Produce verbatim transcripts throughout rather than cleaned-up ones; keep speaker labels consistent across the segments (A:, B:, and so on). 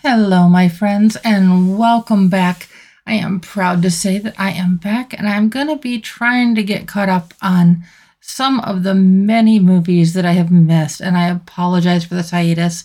A: Hello, my friends, and welcome back. I am proud to say that I am back, and I'm going to be trying to get caught up on some of the many movies that I have missed, and I apologize for this hiatus.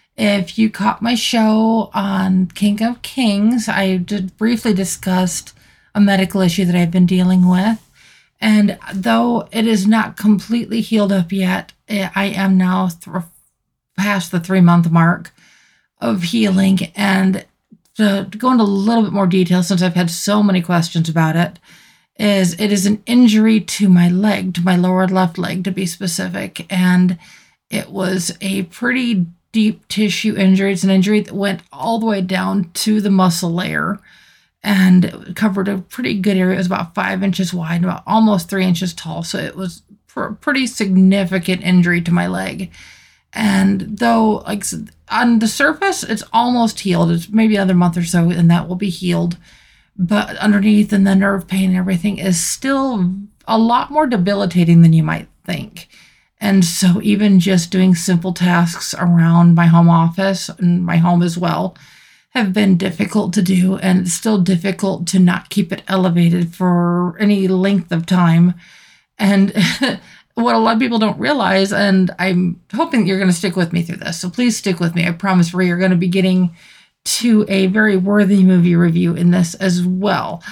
A: If you caught my show on King of Kings, I did briefly discussed a medical issue that I've been dealing with, and though it is not completely healed up yet, I am now th- past the three-month mark of healing. And to, to go into a little bit more detail, since I've had so many questions about it, is it is an injury to my leg, to my lower left leg to be specific. And it was a pretty deep tissue injury. It's an injury that went all the way down to the muscle layer and it covered a pretty good area. It was about five inches wide, about almost three inches tall. So it was a pretty significant injury to my leg. And though, like on the surface, it's almost healed. It's maybe another month or so, and that will be healed. But underneath, and the nerve pain and everything is still a lot more debilitating than you might think. And so, even just doing simple tasks around my home office and my home as well have been difficult to do, and it's still difficult to not keep it elevated for any length of time. And what a lot of people don't realize, and I'm hoping that you're going to stick with me through this, so please stick with me. I promise we are going to be getting to a very worthy movie review in this as well.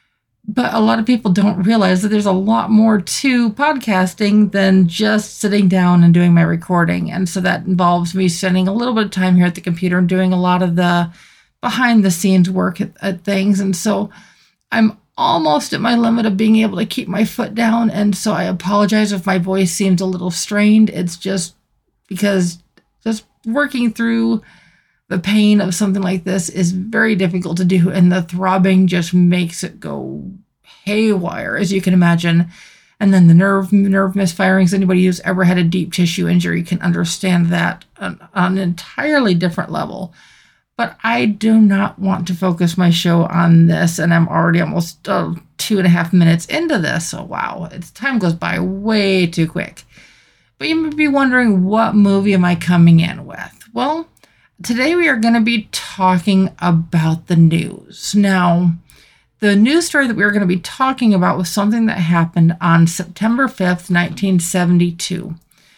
A: But a lot of people don't realize that there's a lot more to podcasting than just sitting down and doing my recording. And so that involves me spending a little bit of time here at the computer and doing a lot of the behind the scenes work at, at things. And so I'm almost at my limit of being able to keep my foot down, and so I apologize if my voice seems a little strained. It's just because just working through the pain of something like this is very difficult to do, and the throbbing just makes it go haywire, as you can imagine. And then the nerve nerve misfirings, anybody who's ever had a deep tissue injury can understand that on, on an entirely different level. But I do not want to focus my show on this, and I'm already almost uh, two and a half minutes into this. So wow, it's, time goes by way too quick. But you may be wondering, what movie am I coming in with? Well, today we are going to be talking about the news. Now, the news story that we are going to be talking about was something that happened on September fifth, nineteen seventy-two.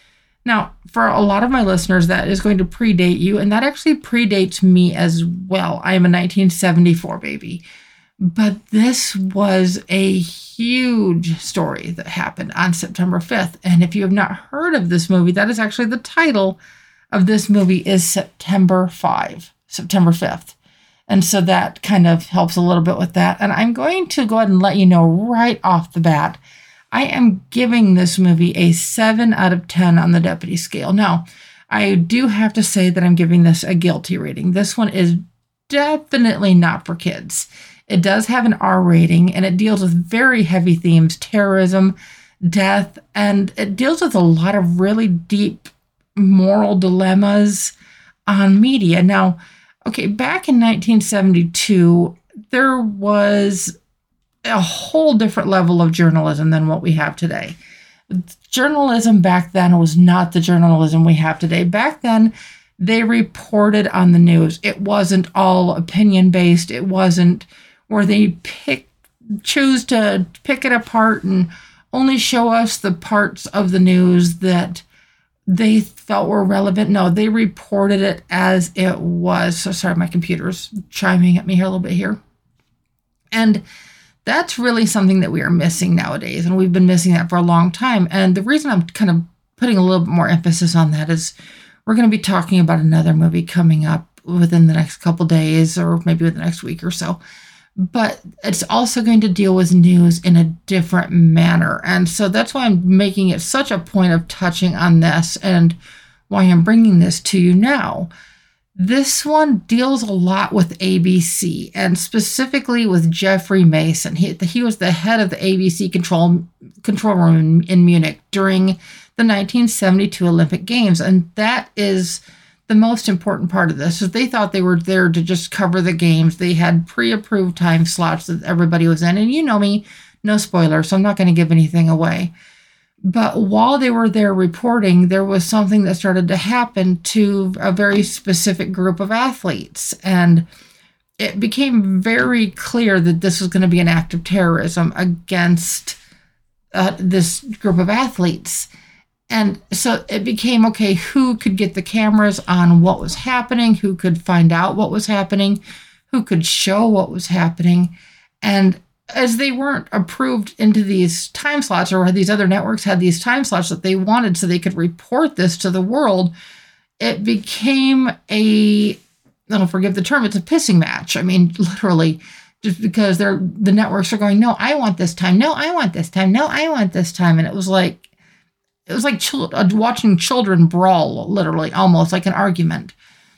A: Now, for a lot of my listeners, that is going to predate you, and that actually predates me as well. I am a nineteen seventy-four baby. But this was a huge story that happened on September fifth. And if you have not heard of this movie, that is actually the title of this movie is September fifth, September fifth. And so that kind of helps a little bit with that. And I'm going to go ahead and let you know right off the bat, I am giving this movie a seven out of ten on the Deputy scale. Now, I do have to say that I'm giving this a guilty rating. This one is definitely not for kids. It does have an R rating, and it deals with very heavy themes, terrorism, death, and it deals with a lot of really deep moral dilemmas on media. Now, okay, back in nineteen seventy-two, there was a whole different level of journalism than what we have today. Journalism back then was not the journalism we have today. Back then, they reported on the news. It wasn't all opinion-based. It wasn't where they pick, choose to pick it apart and only show us the parts of the news that they felt were relevant. No, they reported it as it was. So sorry, my computer's chiming at me here a little bit here. And that's really something that we are missing nowadays, and we've been missing that for a long time. And the reason I'm kind of putting a little bit more emphasis on that is we're going to be talking about another movie coming up within the next couple days, or maybe within the next week or so. But it's also going to deal with news in a different manner. And so that's why I'm making it such a point of touching on this and why I'm bringing this to you now. This one deals a lot with A B C, and specifically with Jeffrey Mason. He, he was the head of the A B C control, control room in, in Munich during the nineteen seventy-two Olympic Games. And that is the most important part of this, is they thought they were there to just cover the games. They had pre-approved time slots that everybody was in. And you know me, no spoilers, so I'm not going to give anything away. But while they were there reporting, there was something that started to happen to a very specific group of athletes. And it became very clear that this was going to be an act of terrorism against uh, this group of athletes. And so it became, okay, who could get the cameras on what was happening? Who could find out what was happening? Who could show what was happening? And as they weren't approved into these time slots, or these other networks had these time slots that they wanted so they could report this to the world, it became a, I don't forgive the term, it's a pissing match. I mean, literally, just because they're the networks are going, no, I want this time. No, I want this time. No, I want this time. And it was like, it was like chil- watching children brawl, literally, almost like an argument.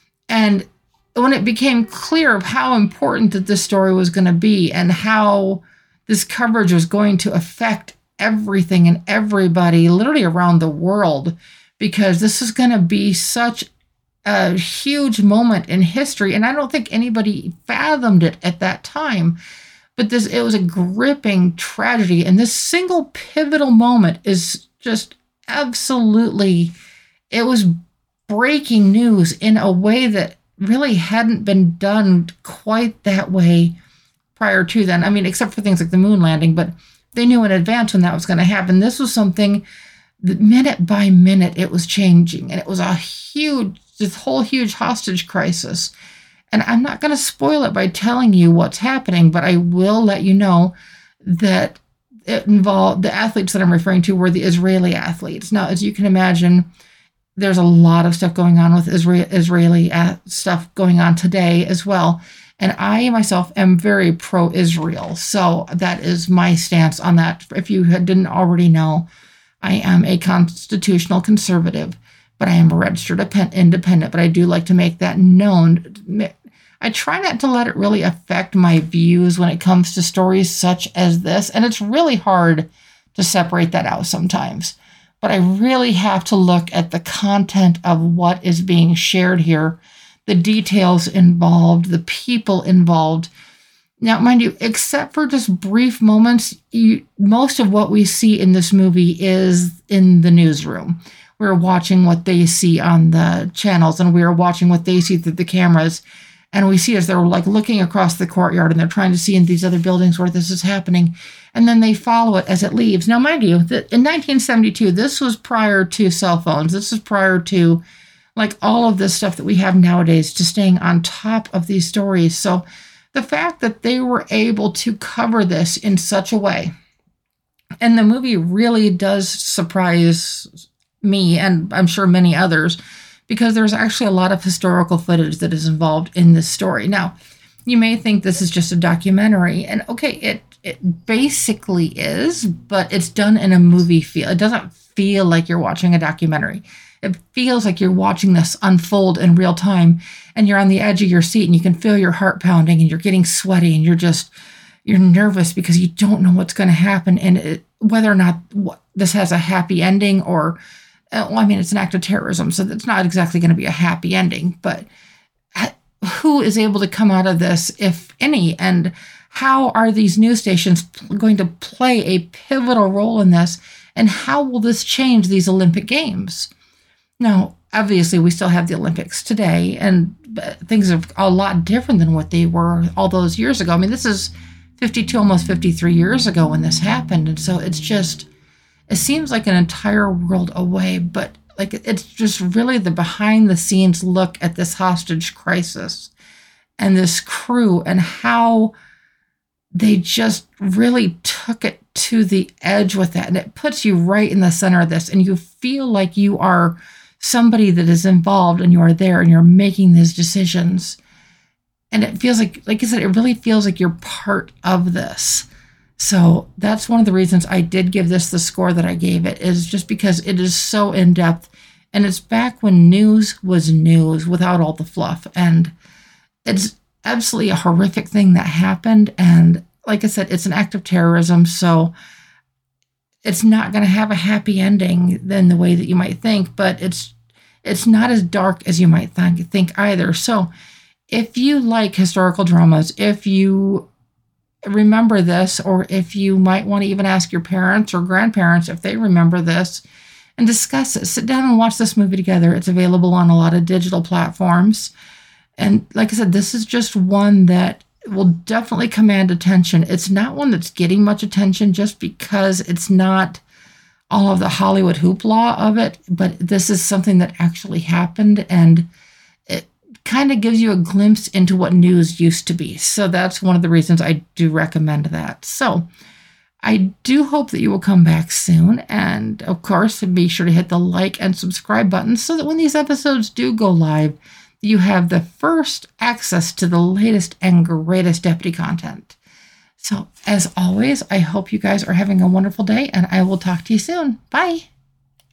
A: And when it became clear of how important that this story was going to be and how this coverage was going to affect everything and everybody literally around the world, because this is going to be such a huge moment in history. And I don't think anybody fathomed it at that time, but this, it was a gripping tragedy. And this single pivotal moment is just absolutely, it was breaking news in a way that really hadn't been done quite that way prior to then. I mean, except for things like the moon landing, but they knew in advance when that was going to happen. This was something that minute by minute it was changing, and it was a huge, this whole huge hostage crisis. And I'm not going to spoil it by telling you what's happening, but I will let you know that it involved the athletes that I'm referring to were the Israeli athletes. Now, as you can imagine, there's a lot of stuff going on with Israel, Israeli stuff going on today as well. And I myself am very pro-Israel. So that is my stance on that. If you didn't already know, I am a constitutional conservative, but I am a registered independent. But I do like to make that known. I try not to let it really affect my views when it comes to stories such as this. And it's really hard to separate that out sometimes. But I really have to look at the content of what is being shared here, the details involved, the people involved. Now, mind you, except for just brief moments, you, most of what we see in this movie is in the newsroom. We're watching what they see on the channels, and we're watching what they see through the cameras. And we see as they're like looking across the courtyard and they're trying to see in these other buildings where this is happening. And then they follow it as it leaves. Now, mind you, that in nineteen seventy-two, this was prior to cell phones. This is prior to like all of this stuff that we have nowadays, to staying on top of these stories. So the fact that they were able to cover this in such a way, and the movie really does surprise me, and I'm sure many others, because there's actually a lot of historical footage that is involved in this story. Now, you may think this is just a documentary, and okay, it it basically is, but it's done in a movie feel. It doesn't feel like you're watching a documentary. It feels like you're watching this unfold in real time, and you're on the edge of your seat, and you can feel your heart pounding, and you're getting sweaty, and you're just, you're nervous because you don't know what's going to happen, and it, whether or not what, this has a happy ending or, well, I mean, it's an act of terrorism, so it's not exactly going to be a happy ending, but who is able to come out of this, if any, and how are these news stations going to play a pivotal role in this, and how will this change these Olympic Games? Now, obviously, we still have the Olympics today, and things are a lot different than what they were all those years ago. I mean, this is fifty-two, almost fifty-three years ago when this happened, and so it's just, it seems like an entire world away, but like it's just really the behind-the-scenes look at this hostage crisis and this crew and how they just really took it to the edge with that. And it puts you right in the center of this, and you feel like you are somebody that is involved and you are there and you're making these decisions. And it feels like, like I said, it really feels like you're part of this. So that's one of the reasons I did give this the score that I gave it, is just because it is so in-depth, and it's back when news was news without all the fluff. And it's absolutely a horrific thing that happened. And like I said, it's an act of terrorism. So it's not going to have a happy ending than the way that you might think, but it's it's not as dark as you might think, think either. So if you like historical dramas, if you remember this, or if you might want to even ask your parents or grandparents if they remember this, and discuss it. Sit down and watch this movie together. It's available on a lot of digital platforms. And like I said, this is just one that will definitely command attention. It's not one that's getting much attention just because it's not all of the Hollywood hoopla of it, but this is something that actually happened, and it kind of gives you a glimpse into what news used to be. So that's one of the reasons I do recommend that. So I do hope that you will come back soon. And of course, be sure to hit the like and subscribe button so that when these episodes do go live, you have the first access to the latest and greatest Deputy content. So as always, I hope you guys are having a wonderful day, and I will talk to you soon. Bye.